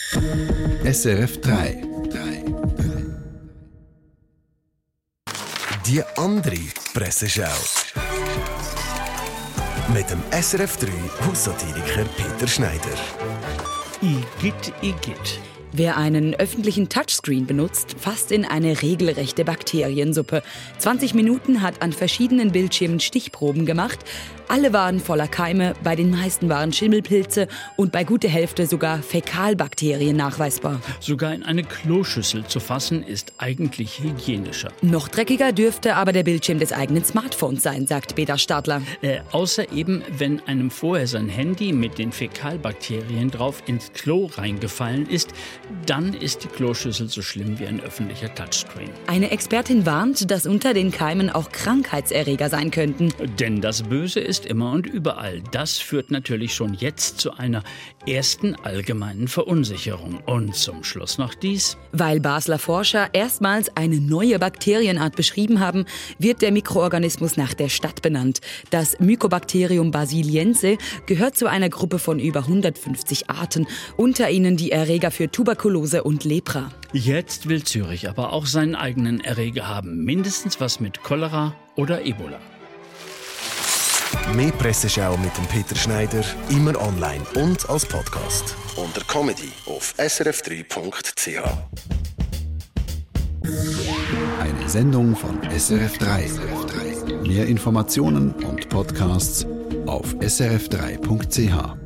SRF 3. Die andere Presseschau. Mit dem SRF 3 Haussatiriker Peter Schneider. Igitt. Wer einen öffentlichen Touchscreen benutzt, fasst in eine regelrechte Bakteriensuppe. 20 Minuten hat an verschiedenen Bildschirmen Stichproben gemacht. Alle waren voller Keime, bei den meisten waren Schimmelpilze und bei guter Hälfte sogar Fäkalbakterien nachweisbar. Sogar in eine Kloschüssel zu fassen, ist eigentlich hygienischer. Noch dreckiger dürfte aber der Bildschirm des eigenen Smartphones sein, sagt Peter Stadler. Außer eben, wenn einem vorher sein Handy mit den Fäkalbakterien drauf ins Klo reingefallen ist, dann ist die Kloschüssel so schlimm wie ein öffentlicher Touchscreen. Eine Expertin warnt, dass unter den Keimen auch Krankheitserreger sein könnten. Denn das Böse ist immer und überall. Das führt natürlich schon jetzt zu einer ersten allgemeinen Verunsicherung. Und zum Schluss noch dies. Weil Basler Forscher erstmals eine neue Bakterienart beschrieben haben, wird der Mikroorganismus nach der Stadt benannt. Das Mycobacterium basiliense gehört zu einer Gruppe von über 150 Arten, unter ihnen die Erreger für Tuberkulose und Lepra. Jetzt will Zürich aber auch seinen eigenen Erreger haben. Mindestens was mit Cholera oder Ebola. Mehr Presseschau mit dem Peter Schneider, immer online und als Podcast. Unter Comedy auf srf3.ch. Eine Sendung von SRF 3. Mehr Informationen und Podcasts auf srf3.ch.